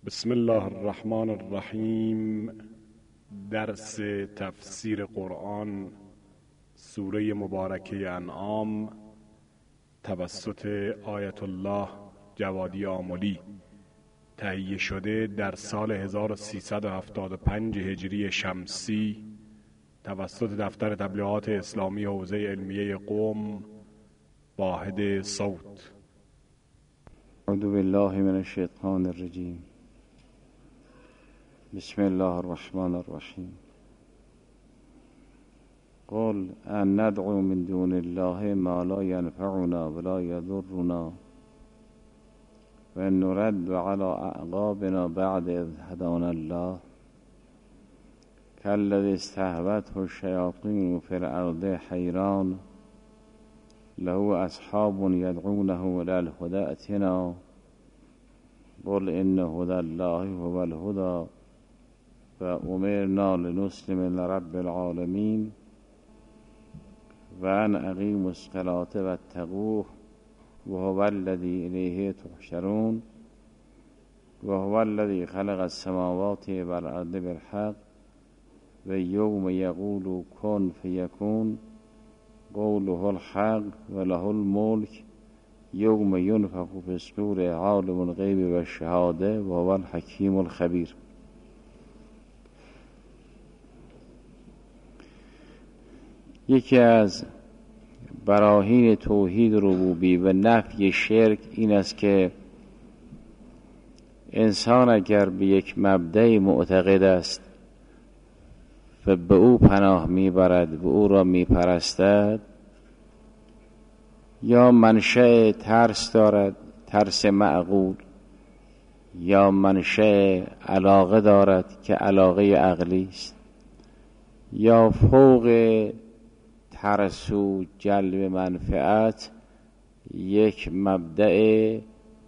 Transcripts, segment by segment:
بسم الله الرحمن الرحیم. درس تفسیر قرآن سوره مبارکه انعام توسط آیت الله جوادی آملی، تهیه شده در سال 1375 هجری شمسی توسط دفتر تبلیغات اسلامی حوزه علمیه قم، واحد صوت. اعوذ بالله من الشیطان الرجیم. بسم الله الرحمن الرحیم. قل ان ندعو من دون الله ما لا ينفعنا ولا يضرنا وان نرد على اعقابنا بعد اذ هدانا الله كالذي استهوته الشياطين في الارض حيران له اصحاب يدعونه الى الهدى ائتنا قل ان هدى الله هو الهدى وأمرنا لنسلم لرب العالمين وأن أقيموا الصلاة واتقوه وهو الذي إليه تحشرون وهو الذي خلق السماوات والأرض بالحق ويوم يقول كن فيكون قوله الحق وله الملك يوم ينفخ في الصور عالم الغيب والشهادة وهو الحكيم الخبير. یکی از براهین توحید ربوبی و نفی شرک این است که انسان اگر به یک مبدأ معتقد است و به او پناه میبرد و او را میپرستد، یا منشأ ترس دارد، ترس معقول، یا منشأ علاقه دارد که علاقه عقلی است، یا فوق ترس و جلب منفعت یک مبدأ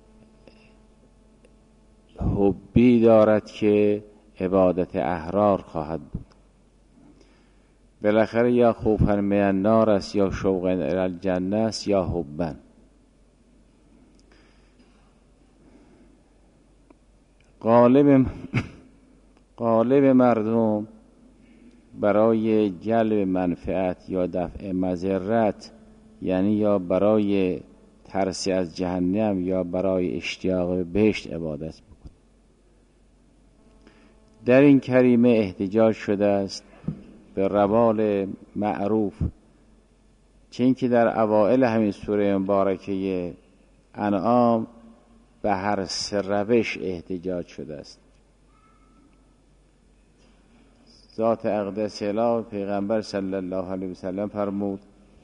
حبی دارد که عبادت احرار خواهد بود. بالاخره یا خوفا من النار است، یا شوقا الی الجنه است، یا حبا. غالب مردم برای جلب منفعت یا دفع مضرت، یعنی یا برای ترس از جهنم یا برای اشتیاق بهشت عبادت بکن. در این کریمه احتجاج شده است به روال معروف، چون که در اوائل همین سوره مبارکه انعام به هر سه روش احتجاج شده است. ذات اقدس الهی پیغمبر صلی الله علیه وسلم فرمود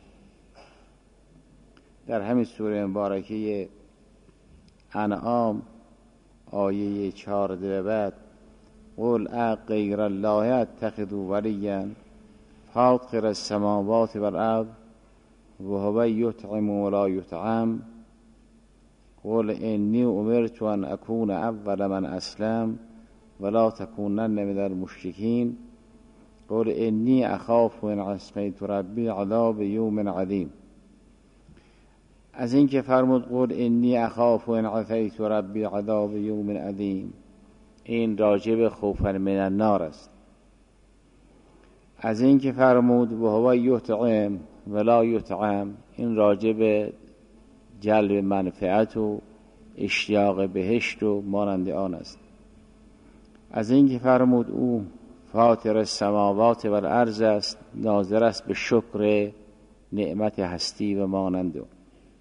در همین سوره مبارکه انعام آیه 14 بعد: قل غیر الله اتخذ ولیا فاطر السماوات والارض وهو یطعم ولا یطعم قل انی امرت ان اکون اول من اسلم ولا تکونن من المشرکین قل انی اخاف ان عصیت ربی عذاب یوم عظیم. از این که فرمود قل انی اخاف ان عصیت ربی عذاب یوم عظیم، این راجب خوفا من النار است. از این که فرمود و هو یطعم ولا یطعم، این راجب جلب منفعت و اشتیاق بهشت و مانند آن است. از این که فرمود او فاطر السماوات و الارض است، ناظر است به شکر نعمت هستی و مانند او.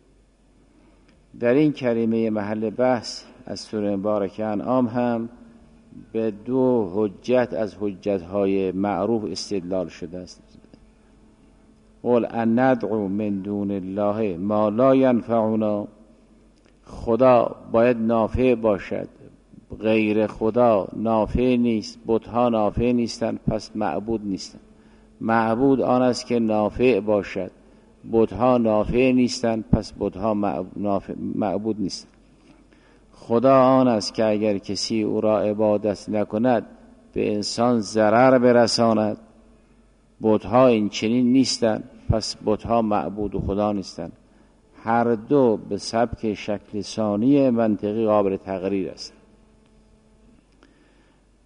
در این کریمه محل بحث از سوره مبارکه انعام هم به دو حجت از حجت‌های معروف استدلال شده است. قل ان ندعو من دون الله ما لا ينفعنا، خدا باید نافع باشد، غیر خدا نافع نیست، بت‌ها نافع نیستند، پس معبود نیستند. معبود آن است که نافع باشد، بت‌ها نافع نیستند، پس بت‌ها معبود نیستند. خدا آن است که اگر کسی او را عبادت نکند به انسان ضرر برساند، بت‌ها این چنین نیستند، پس بت‌ها معبود و خدا نیستند. هر دو به سبک شکل ثانی منطقی قابل تقریر است.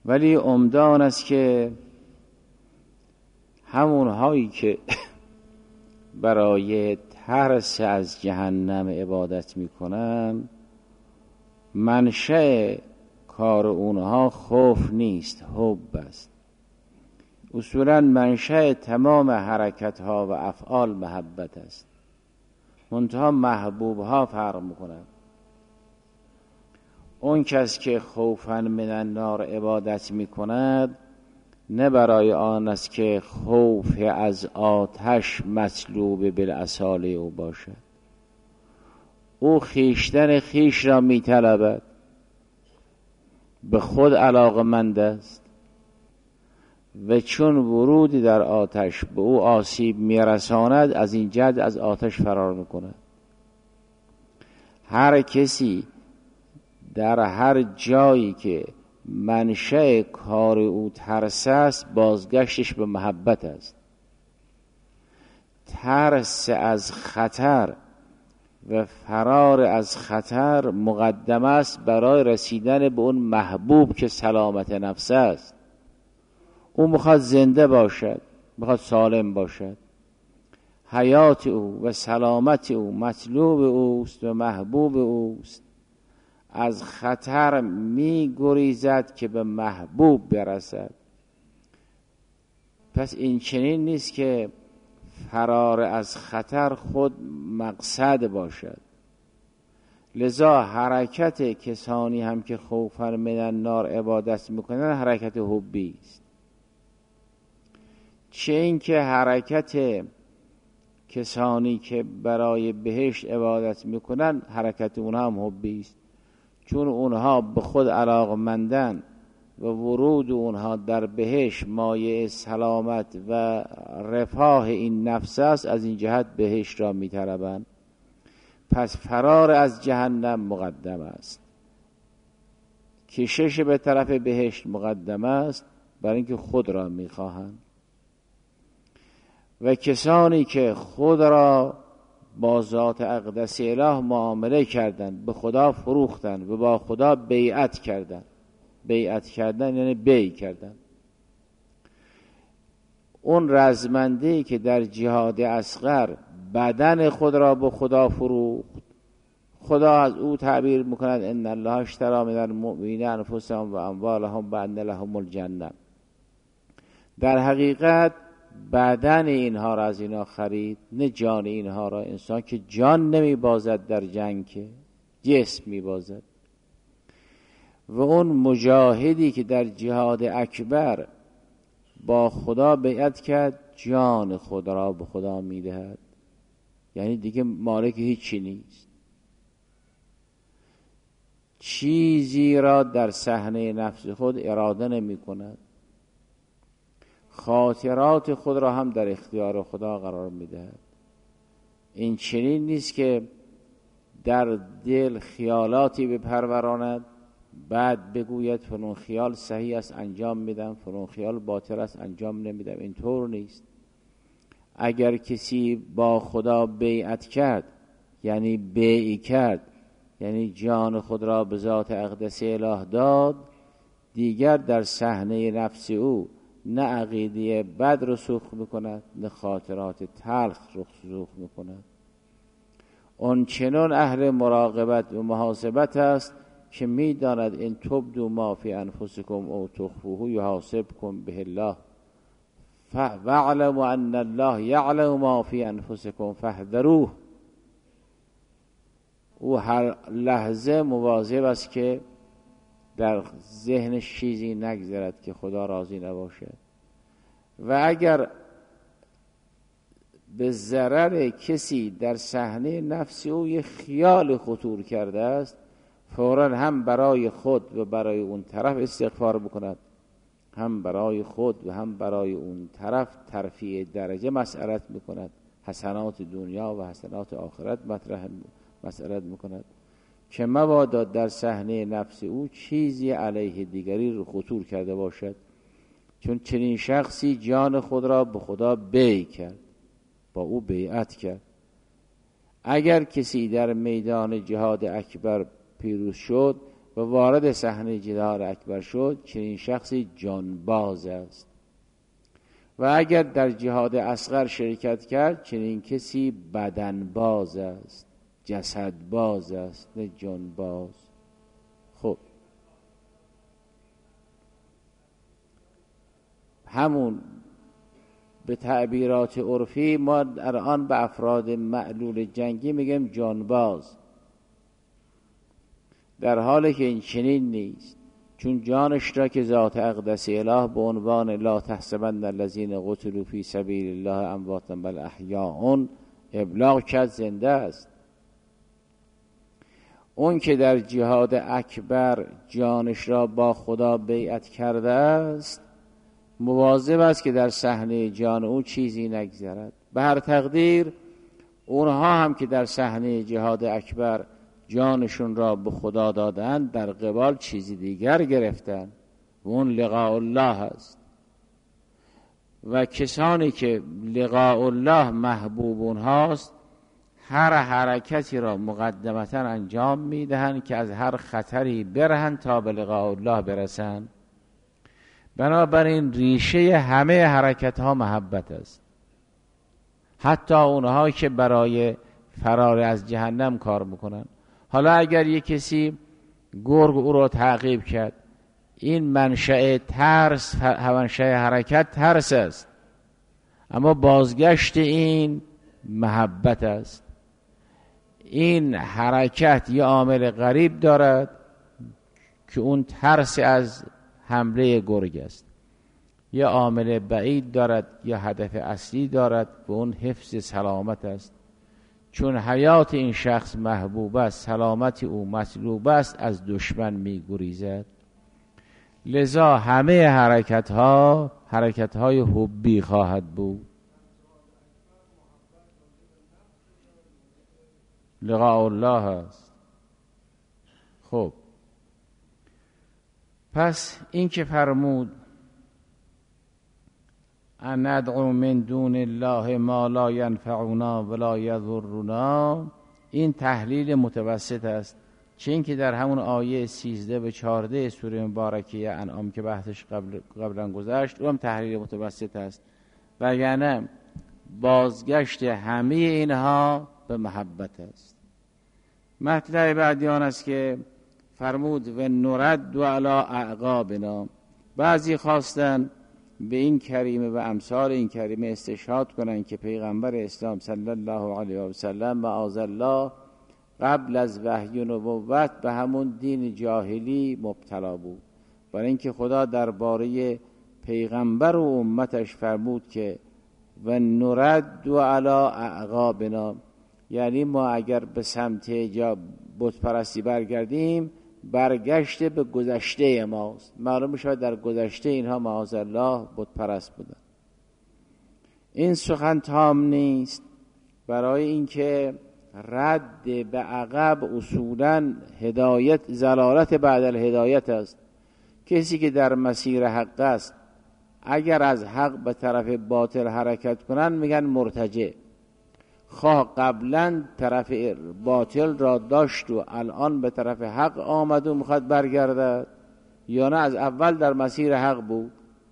ولی عمده آن است که همون هایی که برای ترس از جهنم عبادت میکنن، منشأ کار اونها خوف نیست، حب است. اصولا منشأ تمام حرکت ها و افعال محبت است، منتها محبوب ها فرق میکنن. اون کس که خوفا من النار عبادت میکند، نه برای آن است که خوف از آتش مطلوب بالاصاله او باشد، او خویشتن خویش را میطلبد، به خود علاقمند است و چون ورودی در آتش به او آسیب میرساند، از این جهت از آتش فرار میکند. هر کسی در هر جایی که منشأ کار او ترس است، بازگشتش به محبت است. ترس از خطر و فرار از خطر مقدم است برای رسیدن به اون محبوب که سلامت نفس است. او میخواد زنده باشد، میخواد سالم باشد. حیات او و سلامت او مطلوب اوست و محبوب اوست. از خطر می گریزد که به محبوب برسد. پس این چنین نیست که فرار از خطر خود مقصد باشد. لذا حرکت کسانی هم که خوفا من النار عبادت میکنن حرکت حبی است. چه این که حرکت کسانی که برای بهشت عبادت میکنن حرکت اونها هم حبی است، چون اونها به خود علاقمندن و ورود اونها در بهشت مایه سلامت و رفاه این نفس است، از این جهت بهشت را میطلبند. پس فرار از جهنم مقدم است، کشش به طرف بهشت مقدم است، برای اینکه خود را میخواهند. و کسانی که خود را با ذات اقدس اله معامله کردند، به خدا فروختند و با خدا بیعت کردند. بیعت کردن یعنی بیع کردن. اون رزمنده‌ای که در جهاد اصغر بدن خود را به خدا فروخت، خدا از او تعبیر میکند ان الله اشتری من المؤمنین انفسهم و اموالهم بأن لهم الجنه. در حقیقت بدن اینها را از اینا خرید، نه جان اینها را. انسان که جان نمیبازد در جنگ، که جسم میبازد. و اون مجاهدی که در جهاد اکبر با خدا بیعت کرد، جان خود را به خدا میدهد، یعنی دیگه مالک هیچی نیست. چیزی را در صحنه نفس خود اراده نمی کند، خاطرات خود را هم در اختیار خدا قرار میدهد. این چنین نیست که در دل خیالاتی بپروراند، بعد بگوید فلان خیال صحیح است انجام میدم، فلان خیال باطل است انجام نمیدم. اینطور نیست. اگر کسی با خدا بیعت کرد، یعنی بیع کرد، یعنی جان خود را به ذات اقدس اله داد، دیگر در صحنه نفس او نه عقیده بد رسوخ میکند، نه خاطرات تلخ رسوخ میکند. اون چنان اهل مراقبت و محاسبت است که میداند این تبدو ما فی انفسکم او تخفوه یحاسبکم به الله واعلموا ان الله یعلم ما فی انفسکم فاحذروه. او هر لحظه مواظب است که در ذهنش چیزی نگذرد که خدا راضی نباشد. و اگر به ضرر کسی در صحنه نفسی او یه خیال خطور کرده است، فوراً هم برای خود و برای اون طرف استغفار بکند، هم برای خود و هم برای اون طرف ترفیع درجه مسئلت میکند، حسنات دنیا و حسنات آخرت مسئلت میکند که مبادا در صحنه نفس او چیزی علیه دیگری رو خطور کرده باشد. چون چنین شخصی جان خود را به خدا بیع کرد، با او بیعت کرد. اگر کسی در میدان جهاد اکبر پیروز شد، و وارد صحنه جهاد اکبر شد، چنین شخصی جانباز است. و اگر در جهاد اصغر شرکت کرد، چنین کسی بدنباز است، جسدباز است، نه جانباز. خب همون به تعبیرات عرفی ما الان به افراد معلول جنگی میگیم جانباز، در حالی که این چنین نیست، چون جانش را که ذات اقدس اله به عنوان لا تحسبن الذین قتلوا فی سبیل الله امواتا بل احیاء ابلاغ کرد، زنده است. اون که در جهاد اکبر جانش را با خدا بیعت کرده است، مواظب است که در صحنه جان او چیزی نگذرد. به هر تقدیر اونها هم که در صحنه جهاد اکبر جانشون را به خدا دادن، در قبال چیزی دیگر گرفتن و اون لقاء الله است. و کسانی که لقاء الله محبوب اونهاست، هر حرکتی را مقدمتا انجام میدهند که از هر خطری برهن تا به لقاء الله برسن. بنابراین ریشه همه حرکت ها محبت است، حتی اونها که برای فرار از جهنم کار میکنن. حالا اگر یک کسی گرگ او را تعقیب کرد، این منشأ ترس، منشأ حرکت ترس است، اما بازگشت این محبت است. این حرکت یه عامل غریب دارد که اون ترس از حمله گرگ است، یه عامل بعید دارد، یه هدف اصلی دارد و اون حفظ سلامت است. چون حیات این شخص محبوب است، سلامت او مطلوب است، از دشمن می گریزد. لذا همه حرکت های حبی خواهد بود. لقاء الله است. خب پس این که فرمود ان ندعو من دون الله ما لا ینفعنا ولا یضرنا، این تحلیل متوسط است. چه این که در همون آیه 13 و 14 سوره مبارکه انعام که بحثش قبلا گذشت، اون تحلیل متوسط است. وگرنه بازگشت همه اینها به محبت است. مطلب بعدی آن است که فرمود و نرد علی اعقابنا. بعضی خواستن به این کریمه و امثال این کریمه استشهاد کنند که پیغمبر اسلام صلی الله علیه و سلم معاذ الله قبل از وحی و نبوت به همون دین جاهلی مبتلا بود، برای اینکه خدا درباره پیغمبر و امتش فرمود که و نرد علی اعقابنا، یعنی ما اگر به سمت بت پرستی برگردیم، برگشته به گذشته ماست. معلوم میشه در گذشته اینها معاذ الله بت پرست بودن. این سخن تام نیست، برای اینکه رد به عقب اصولا هدایت ضلالت بعد الهدایت است. کسی که در مسیر حق است، اگر از حق به طرف باطل حرکت کنن میگن مرتجع. خواه قبلا طرف باطل را داشت و الان به طرف حق آمد و میخواد برگردد، یا نه از اول در مسیر حق بود.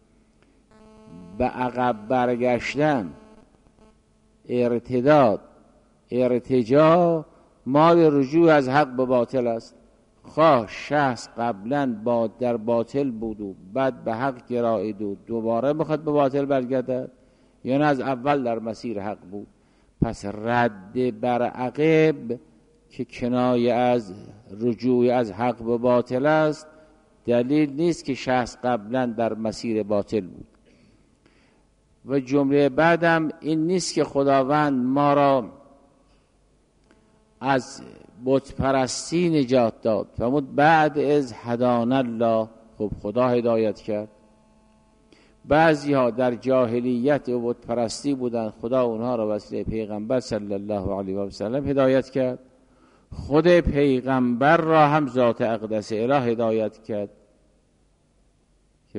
به عقب برگشتن، ارتداد، ارتجاع مال رجوع از حق به باطل است. خواه شخص قبلا در باطل بود و بعد به حق گرایید و دوباره میخواد به باطل برگردد، یا نه از اول در مسیر حق بود. پس رد بر عقب که کنایه از رجوع از حق به باطل است، دلیل نیست که شخص قبلا در مسیر باطل بود. و جمله بعدم این نیست که خداوند ما را از بت پرستی نجات داد. فرمود بعد از هدانا الله. خب خدا هدایت کرد. بعضی ها در جاهلیت و بت پرستی بودن، خدا اونها را وسیله پیغمبر صلی الله علیه و سلم هدایت کرد. خود پیغمبر را هم ذات اقدس اله هدایت کرد که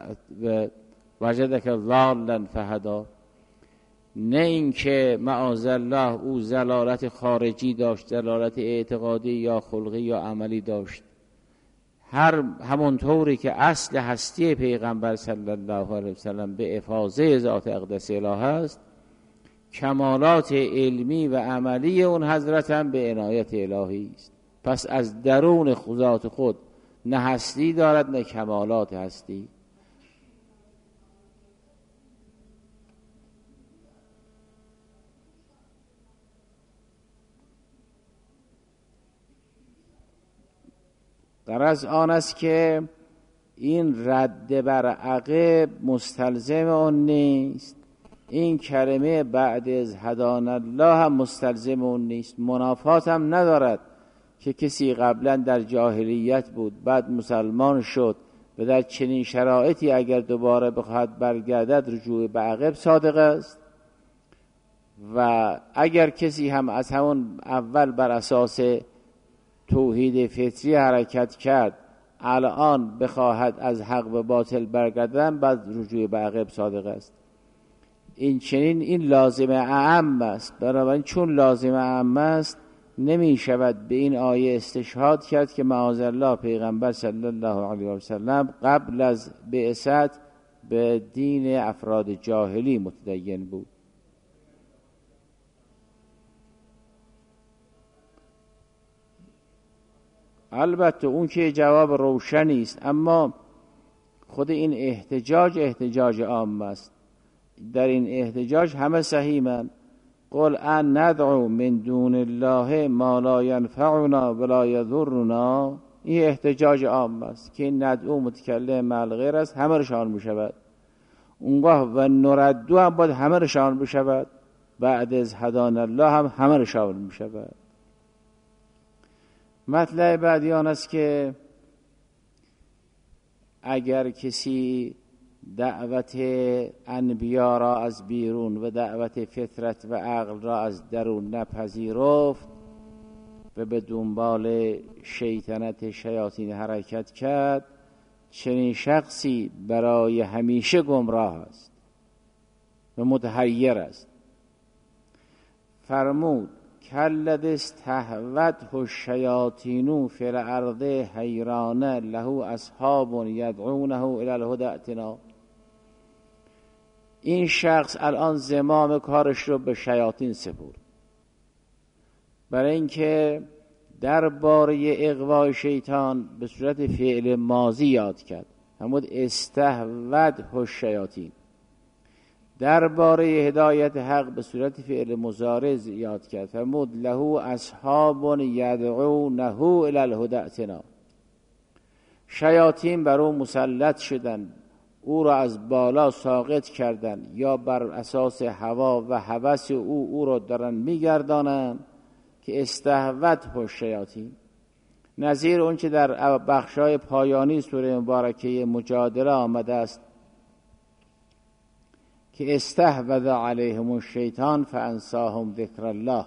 وجدک ضالا فهدا. نه اینکه معاذ الله او ضلالت خارجی داشت، ضلالت اعتقادی یا خلقی یا عملی داشت، همونطوری که اصل هستی پیغمبر صلی الله علیه وسلم به افاضه ذات اقدس الهی است، کمالات علمی و عملی اون حضرت هم به عنایت الهی است. پس از درون ذات خود نه هستی دارد نه کمالات هستی. غرض آن است که این رد بر عقب مستلزم آن نیست، این کلمه بعد از هدانا الله هم مستلزم اون نیست. منافات هم ندارد که کسی قبلا در جاهلیت بود بعد مسلمان شد و در چنین شرایطی اگر دوباره بخواهد برگردد رجوع به عقب صادق است، و اگر کسی هم از همون اول بر اساس توحید فطری حرکت کرد الان بخواهد از حق به باطل برگردن بعد رجوع به عقب صادق است. این چنین این لازم اعم است. بنابراین چون لازم اعم است نمی شود به این آیه استشهاد کرد که معاذالله پیغمبر صلی الله علیه و سلم قبل از بعثت به دین افراد جاهلی متدین بود. البته اون که جواب روشنی است، اما خود این احتجاج عام است. در این احتجاج همه صحیحن. قل ان ندعو من دون الله ما لا ينفعنا ولا يضرنا، این احتجاج عام است که این ندعو متکلم مع الغیر است، همه رشان بشود. اونگاه و نردو هم باید همه رشان بشود، بعد از هدانا الله هم همه رشان بشود. مطلب بعدی آن است که اگر کسی دعوت انبیا را از بیرون و دعوت فطرت و عقل را از درون نپذیرفت و به دنبال شیطنت شیاطین حرکت کرد، چنین شخصی برای همیشه گمراه است و متحیر است. فرمود کلذی استهوته الشیاطین فی الارض حیران له اصحاب یدعونه الی الهدی ائتنا. این شخص الان زمام کارش رو به شیاطین سپرد، برای اینکه درباره اغوای شیطان به صورت فعل ماضی یاد کرد، همون استهوته الشیاطین. درباره هدایت حق به صورت فعل مضارع یاد کرد، فرمود له اصحاب یدعونه الی الهدی ائتنا. شیاطین بر او مسلط شدند، او را از بالا ساقط کردند، یا بر اساس هوا و هوس او را دارن میگردانند که استهوته الشیاطین. نظیر اون که در بخشای پایانی سوره مبارکه مجادله آمده است که استحوذ علیهم الشیطان فانساهم ذکر الله.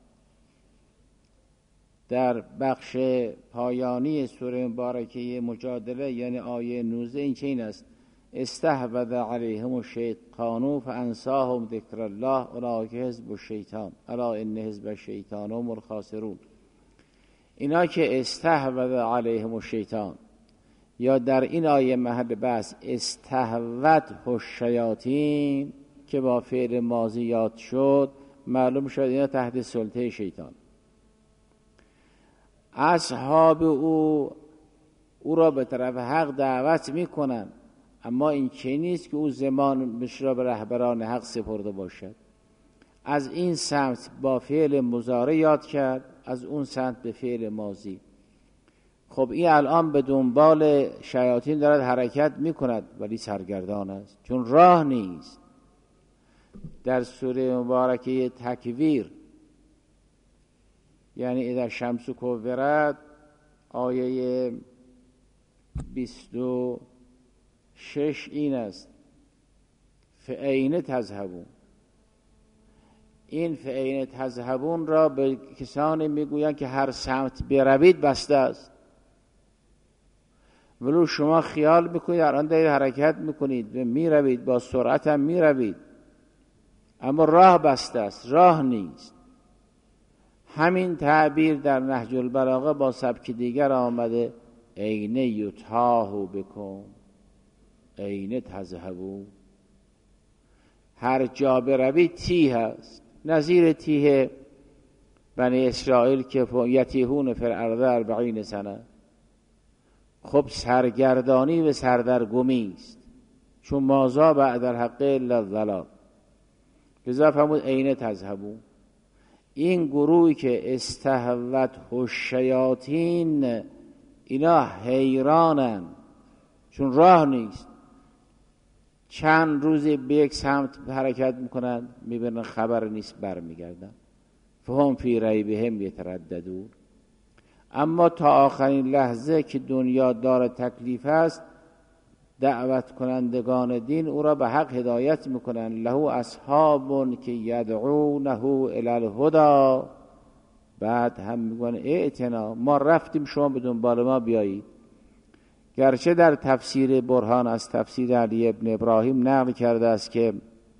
در بخش پایانی سوره مبارکه مجادله یعنی آیه 19 این چنین است: استحوذ علیهم الشیطان فانساهم ذکر الله اولئک حزب الشیطان الا ان حزب الشیطان هم الخاسرون. اینا که استحوذ علیهم الشیطان، یا در این آیه محل بحث استهوته الشیاطین که با فعل ماضی یاد شد، معلوم شد اینا تحت سلطه شیطان. اصحاب او را به طرف حق دعوت میکنن، اما این چه نیست که او زمانش را به رهبران حق سپرده باشد. از این سمت با فعل مضارع یاد کرد، از اون سمت به فعل ماضی. خب این الان به دنبال شیاطین دارد حرکت میکند ولی سرگردان است، چون راه نیست. در سوره مبارکه تکویر یعنی اذا الشمس کورت آیه 26 این است: فأین تذهبون. این فأین تذهبون را به کسانی میگویند که هر سمت بروید بسته است. ولو شما خیال میکنید الان دارید حرکت میکنید و میروید، با سرعت هم میروید، اما راه بسته است، راه نیست. همین تعبیر در نهج البلاغه با سبک دیگر آمده: این یتاه بکم این تذهبون. هر جا بروی تیه است، نظیر تیه بنی اسرائیل که یتیهون فی الارض 40 سنه. خب سرگردانی و سردرگمی است، چون مازا بعد الحق الا الضلال. لذا فرمود عین تذهبون. این گروهی که استهوت الشیاطین اینا حیرانن، چون راه نیست. چند روزی به یک سمت حرکت میکنن، میبینن خبر نیست، برمیگردن. فهم فی ریبهم یترددون. اما تا آخرین لحظه که دنیا دار تکلیف است، دعوت کنندگان دین او را به حق هدایت میکنن. له اصحاب که یدعونه الی الهدی. بعد هم میگن اعتنا، ما رفتیم شما به دنبال ما بیایید. گرچه در تفسیر برهان از تفسیر علی ابن ابراهیم نقل کرده است که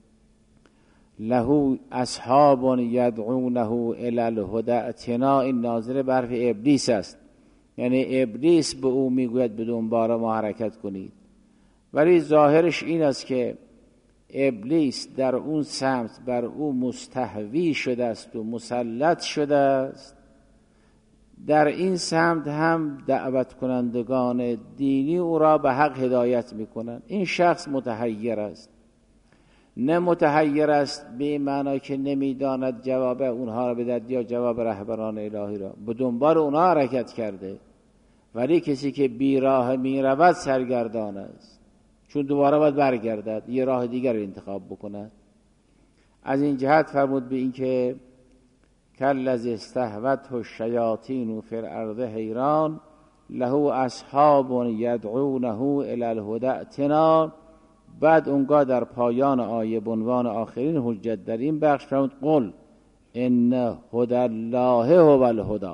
له اصحاب یدعونه الی الهدی، اعتنا این ناظر به حرف ابلیس است، یعنی ابلیس به او میگوید به دنبال ما حرکت کنید. ولی ظاهرش این است که ابلیس در اون سمت بر او مستحوی شده است و مسلط شده است. در این سمت هم دعوت کنندگان دینی او را به حق هدایت میکنند. این شخص متحیر است، نه متحیر است به معنی که نمیداند جواب اونها را بدهد یا جواب رهبران الهی را، به دنبال اونها حرکت کرده. ولی کسی که بی راه می رود سرگردان است، چون دوباره باید برگردد، یه راه دیگر انتخاب بکند. از این جهت فرمود به این که کالذی استهوته الشیاطین فی الارض حیران له اصحاب یدعونه الی الهدی ائتنا. بعد اونگاه در پایان آیه به عنوان آخرین حجت در این بخش فرمود قل ان هدی الله هو الهدی.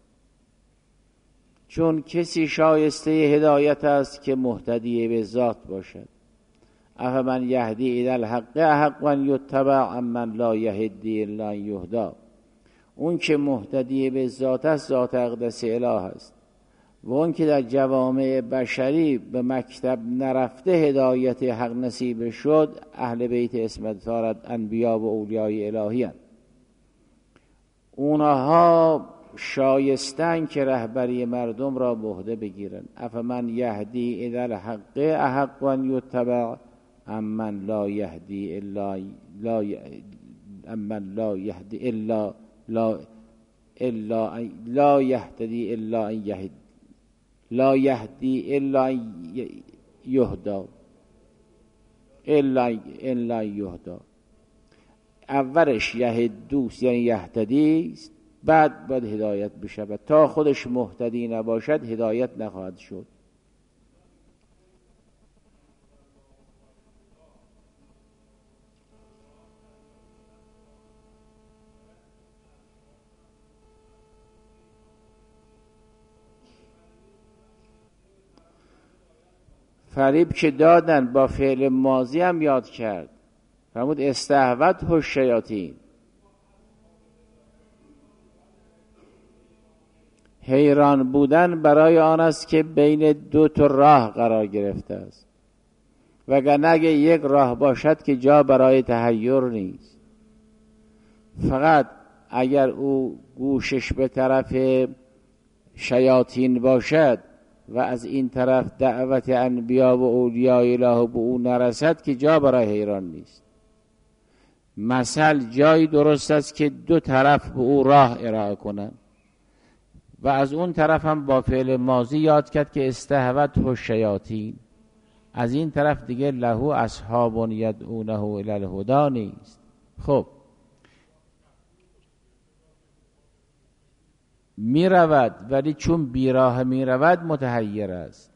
چون کسی شایسته هدایت است که مهتدی به ذات باشد. افمن یهدی الی الحق احق ان یتبع امن لا یهدی الا ان یهدی. اون که مهتدی به ذات است ذات اقدس اله است، و اون که در جوامع بشری به مکتب نرفته هدایت حق نصیب شد، اهل بیت اسمت دارد، انبیا و اولیای الهی هستند. اونها شایستن که رهبری مردم را به عهده بگیرن. افمن یهدی الی الحق احق ان یتبع امن لا یهدی الا امن لا یهدی الا لا یهدی الا ان یهد لا یهدی الا ان یهدا الا یهدا. اولش یهدوست یعنی یهتدی است، بعد باید هدایت بشود. تا خودش مهتدی نباشد هدایت نخواهد شد. فریب که دادن با فعل ماضی هم یاد کرد. فرمود استهوته الشیاطین. حیران بودن برای آن است که بین دو تا راه قرار گرفته است، وگرنه اگه یک راه باشد که جا برای تحیر نیست. فقط اگر او گوشش به طرف شیاطین باشد و از این طرف دعوت انبیا و اولیای الهی به او نرسد که جا برای حیران نیست. مثل جایی درست است که دو طرف به او راه ارائه کنند، و از اون طرف هم با فعل ماضی یاد کرد که استهوته الشیاطین. از این طرف دیگه له اصحاب یدعونه الی الهدی نیست. خب می رود، ولی چون بیراه می رود متحیر است.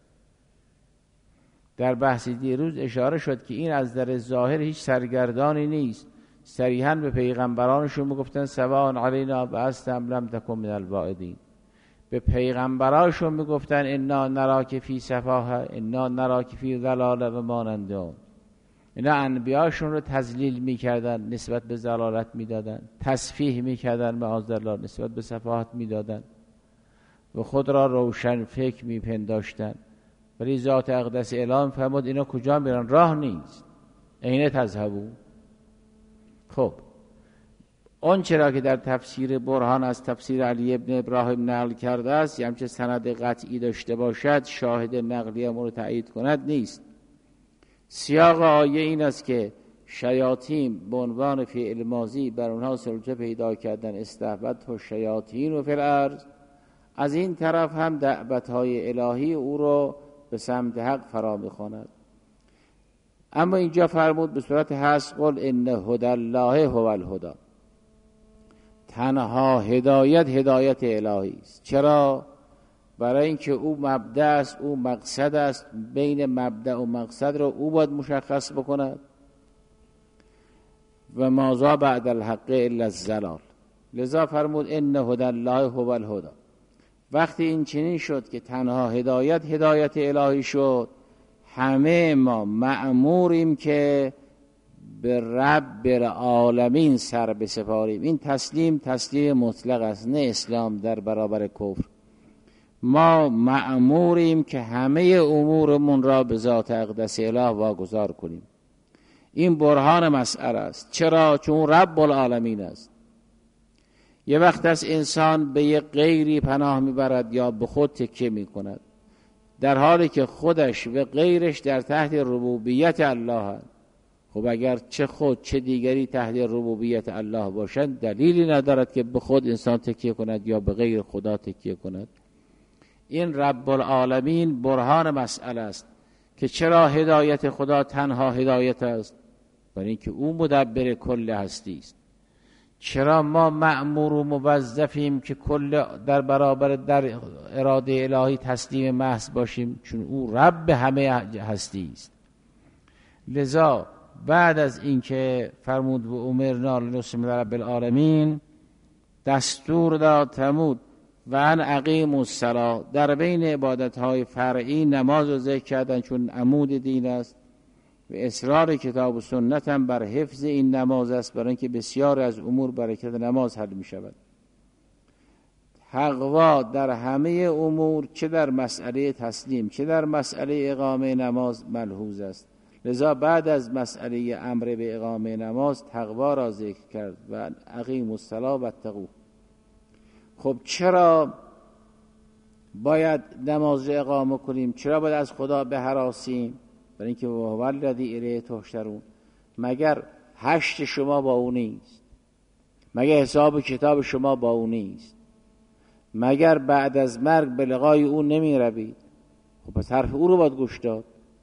در بحث دیروز اشاره شد که این از در ظاهر هیچ سرگردانی نیست. صریحاً به پیغمبرانشون میگفتن سواء علینا بعثت ام لم تکن من الواعدین. به پیغمبرانشون میگفتن انا نراک فی سفاهه، انا نراک فی ضلال و مانند اون. اینا انبیاشون رو تذلیل میکردن، نسبت به ضلالت میدادن، تصفیه میکردن، معاذ الله نسبت به سفاهت میدادن. و خود را روشن فکر میپنداشتند. ولی ذات اقدس اعلام فرمود اینا کجا میرن؟ راه نیست. اینه تذهبون. خب اون چرا که در تفسیر برهان از تفسیر علی ابن ابراهیم نقل کرده است، همچه سند قطعی داشته باشد، شاهد نقلی امور تایید کند نیست. سیاق آیه این است که شیاطین به عنوان فعل ماضی بر اونها سلطه پیدا کردن، استحبت و شیاطین و فی الارض. از این طرف هم دعوت‌های الهی او رو به سمت حق فرا می‌خواند. اما اینجا فرمود به صورت حصر قل ان هدی الله هو الهدی. تنها هدایت الهی است. چرا؟ برای اینکه او مبدأ است، او مقصد است. بین مبدأ و مقصد رو او باید مشخص بکند. و ماذا بعد الحق الا الضلال. لذا فرمود ان هدی الله هو الهدی. وقتی این چنین شد که تنها هدایت الهی شد، همه ما مأموریم که به رب العالمین سر بسپاریم. این تسلیم مطلق است، نه اسلام در برابر کفر. ما مأموریم که همه امورمون را به ذات اقدس اله واگذار کنیم. این برهان مسئله است. چرا؟ چون رب العالمین است. یه وقت از انسان به یک غیری پناه میبرد یا به خود تکیه میکند، در حالی که خودش و غیرش در تحت ربوبیت الله هست. خب اگر چه خود چه دیگری تحت ربوبیت الله باشند، دلیلی ندارد که به خود انسان تکیه کند یا به غیر خدا تکیه کند. این رب العالمین برهان مسئله است که چرا هدایت خدا تنها هدایت است؟ برای اینکه او مدبر کل هستی است. چرا ما مأمور و موظفیم که کل در برابر در اراده الهی تسلیم محض باشیم؟ چون او رب همه هستی است. لذا بعد از اینکه فرمود و امرنا لنسلم لرب العالمین، دستور داد فرمود و ان اقیموا الصلاة. در بین عبادت‌های فرعی نماز رو ذکر کردن چون عمود دین است و اصرار کتاب و سنت هم بر حفظ این نماز است، برای اینکه بسیار از امور برکت نماز حل می شود. تقوا در همه امور، چه در مسئله تسلیم چه در مسئله اقامه نماز، ملحوظ است. لذا بعد از مسئله امر به اقامه نماز تقوا را ذکر کرد و اقیموا الصلاة واتقوه. خب چرا باید نماز را اقامه کنیم؟ چرا باید از خدا بهراسیم؟ برای اینکه هو الذی الیه تحشرون. مگر حشر شما با او نیست؟ مگر حساب کتاب شما با او نیست؟ مگر بعد از مرگ به لقای او نمی روید؟ خب پس حرف او رو باید گوش داد.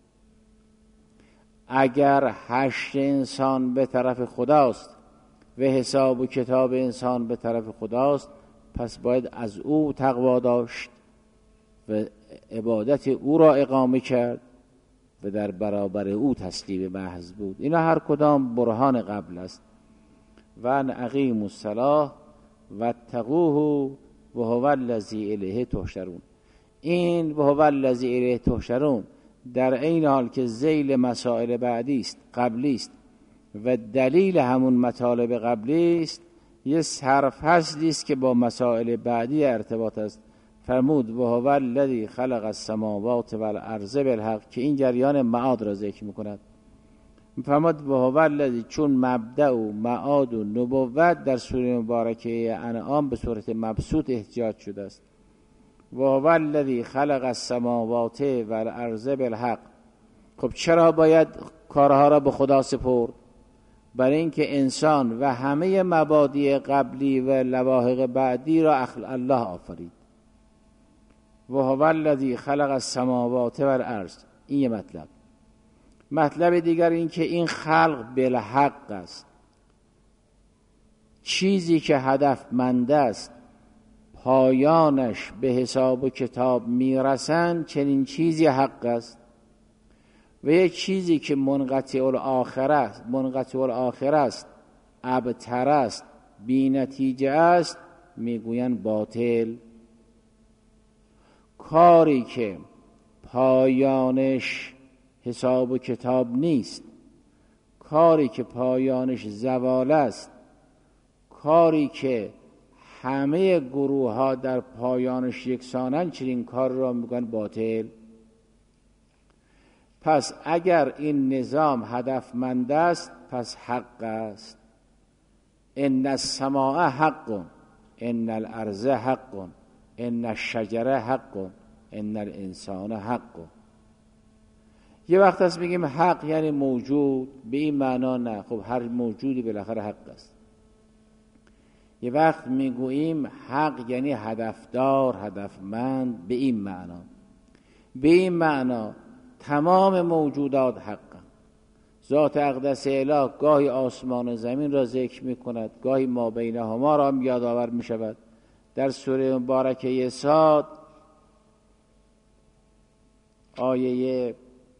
اگر حشر انسان به طرف خداست و حساب و کتاب انسان به طرف خداست، پس باید از او تقوا داشت و عبادت او را اقامه کرد و در برابر او تسلیم محض بود. اینا هر کدام برهان قبل است. و ان اقیموا الصلاة واتقوه و هو الذی الیه تحشرون. این و هو الذی الیه تحشرون در این حال که ذیل مسائل بعدی است، قبلی است و دلیل همون مطالب قبلی است، یه سرفصلی است که با مسائل بعدی ارتباط است. فرمود و هو الذی خلق السماوات والارض بالحق، که این جریان معاد را ذکر می‌کند. فرمود و هو الذی، چون مبدأ و معاد و نبوت در سوره مبارکه انعام به صورت مبسوط احتیاج شده است. و هو الذی خلق السماوات والارض بالحق. خب چرا باید کارها را به خدا سپرد؟ برای اینکه انسان و همه مبادی قبلی و لواحق بعدی را الله آفرید. و هو الذی خلق السماوات والارض. این یه مطلب. مطلب دیگر این که این خلق بالحق است. چیزی که هدفمند است، پایانش به حساب و کتاب میرسند، چنین چیزی حق است. و یک چیزی که منقطع الاخر است، ابتر است، بی نتیجه است، میگویند باطل. کاری که پایانش حساب و کتاب نیست، کاری که پایانش زوال است، کاری که همه گروه ها در پایانش یکسانن چنین کار را میگن باطل. پس اگر این نظام هدفمند است پس حق است. ان السماء حق، ان الارض حق، ان الشجر حق، ان الانسان حق. یه وقت هست میگیم حق یعنی موجود، به این معنا نه. خب هر موجودی بالاخره حق است. یه وقت میگوییم حق یعنی هدفدار، هدفمند، به این معنا. به این معنا تمام موجودات حقا. ذات اقدس اله گاهی آسمان و زمین را ذکر میکند، گاهی ما بینهما را یادآور میشود. در سوره مبارکه صاد آیه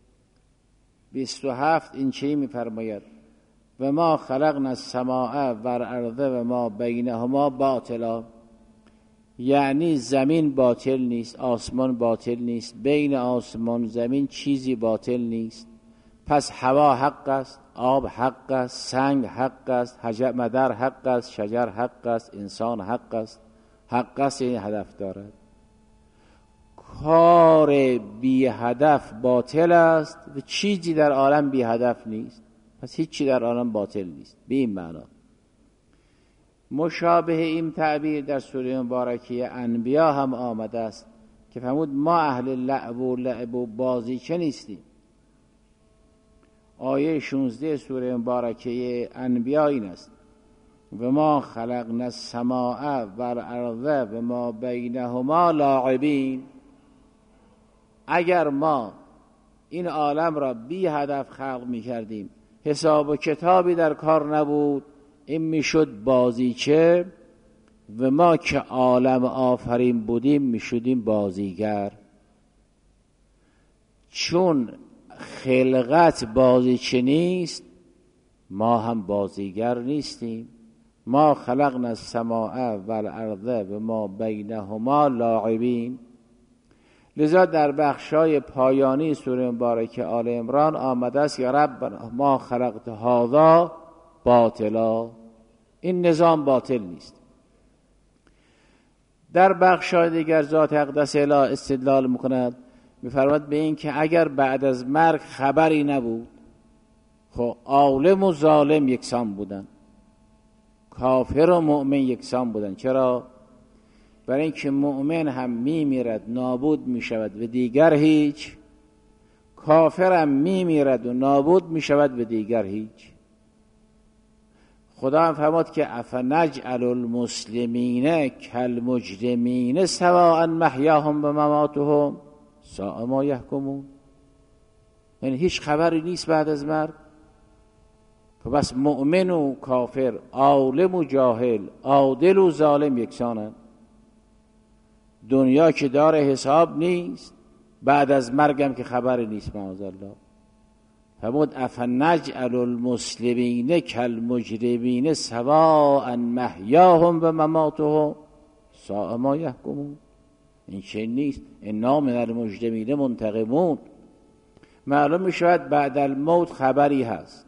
27 این چی میفرماید؟ و ما خلقنا السماء والارض و ما بینهما باطلا. یعنی زمین باطل نیست، آسمان باطل نیست، بین آسمان و زمین چیزی باطل نیست. پس هوا حق است، آب حق است، سنگ حق است، مدر حق است، شجر حق است، انسان حق است. حق است یعنی هدف دارد. کار بی هدف باطل است و چیزی در عالم بی هدف نیست. پس هیچی در عالم باطل نیست. به این معنا مشابه این تعبیر در سوره مبارکه انبیا هم آمده است که فرمود ما اهل لعب و بازیچه نیستیم. آیه 16 سوره مبارکه انبیا این است: و ما خلقنا السماء والارض و ما بینهما لاعبین. اگر ما این عالم را بی هدف خلق می کردیم، حساب و کتابی در کار نبود، این می شد بازیچه، و ما که عالم آفرین بودیم می شدیم بازیگر. چون خلقت بازیچه نیست، ما هم بازیگر نیستیم. ما خلقنا السماء والارض و ما بینهما لاعبین. لذا در بخشای پایانی سوره مبارکه آل عمران آمده است یا رب ما خلقت هذا باطلا. این نظام باطل نیست. در بخشای دیگر ذات اقدس اله استدلال میکند، میفرماد به این که اگر بعد از مرگ خبری نبود، خب عالم و ظالم یکسان بودن، کافر و مؤمن یکسان بودن. چرا؟ برای اینکه مؤمن هم میمیرد نابود میشود و دیگر هیچ، کافر هم میمیرد و نابود میشود و دیگر هیچ. خدا هم فرمود که افنجعل المسلمین کالمجرمین سواء محیاهم و مماتهم ساء ما یحکمون. یعنی هیچ خبری نیست بعد از مرگ. بس مؤمن و کافر، عالم و جاهل، عادل و ظالم یکسانند. دنیا که دار حساب نیست، بعد از مرگم که خبری نیست معاذالله. فرمود افنجعل المسلمین کالمجرمین سواء محیاهم و مماتهم ساء ما یحکمون. این چه نیست؟ انا من المجرمین منتقمون. معلوم می شود بعد الموت خبری هست.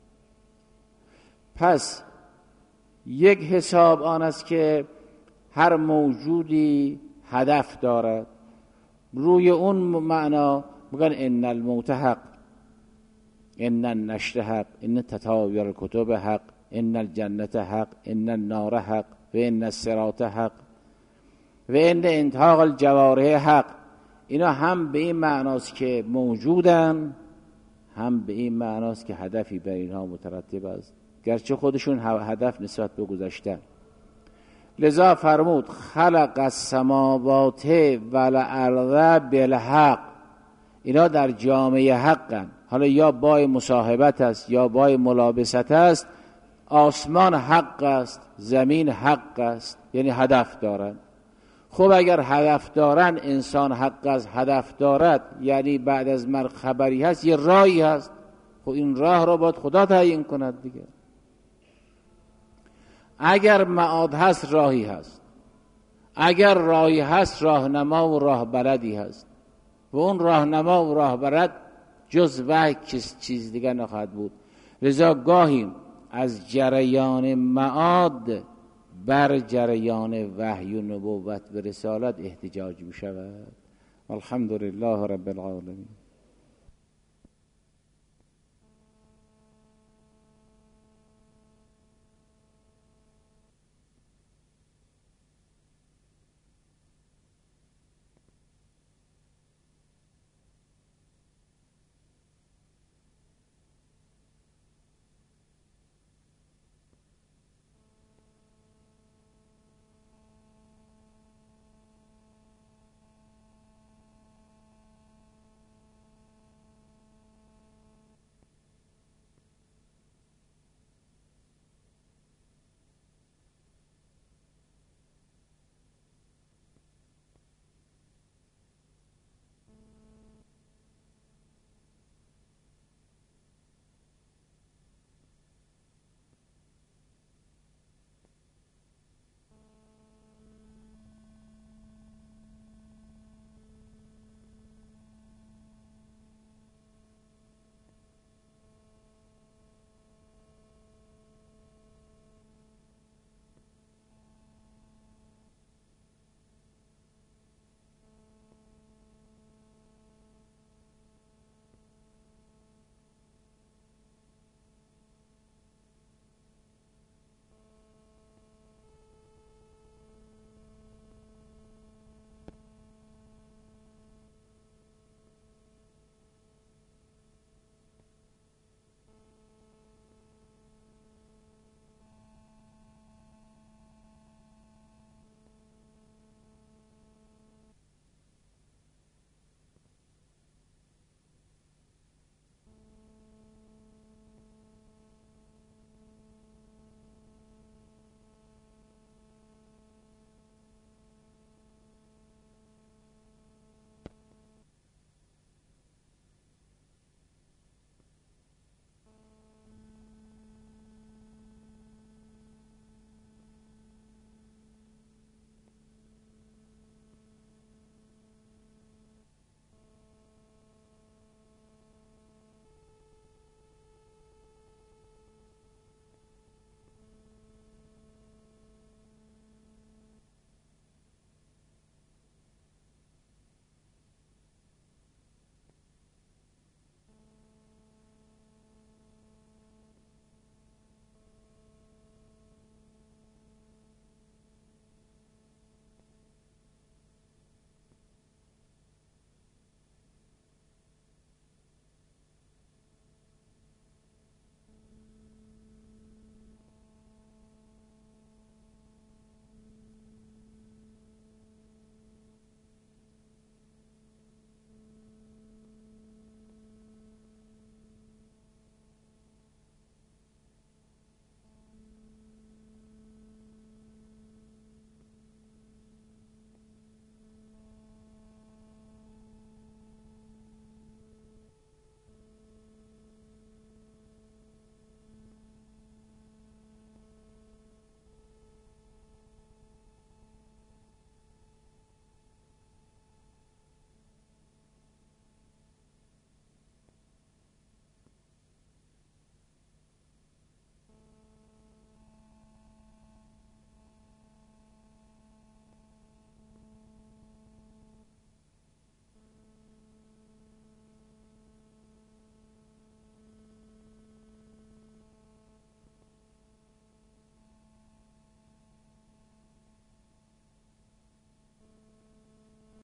پس یک حساب آن است که هر موجودی هدف دارد. روی اون معنا میگن ان الموت حق، ان النشر حق، ان تطایر الکتب حق، ان الجنت حق، ان النار حق و ان الصراط حق و ان انطاق الجوارح حق. اینا هم به این معناست که موجودن، هم به این معناست که هدفی بر اینها مترتب است، گرچه خودشون هدف نسبت به گذشتن. لذا فرمود خلق السماوات والارض بالحق. اینا در جامعه حقن. حالا یا بای مصاحبت است یا بای ملابست است. آسمان حق است، زمین حق است، یعنی هدف دارن. خب اگر هدف دارن، انسان حق است، هدف دارد، یعنی بعد از مرگ خبری هست، یه راهی هست. خب این راه را باید خدا تعیین کند دیگه. اگر معاد هست راهی هست، اگر راهی هست راهنما و راهبردی هست، و اون راهنما و راهبرد جز وحی چیز دیگر نخواهد بود. لذا گاهی از جریان معاد بر جریان وحی و نبوت و رسالت احتجاج می شود. الحمدلله رب العالمین.